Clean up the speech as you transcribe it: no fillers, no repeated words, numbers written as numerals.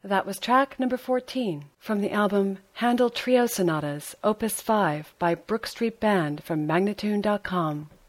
That was track number 14 from the album Handel Trio Sonatas, Opus 5 by Brook Street Band from Magnatune.com.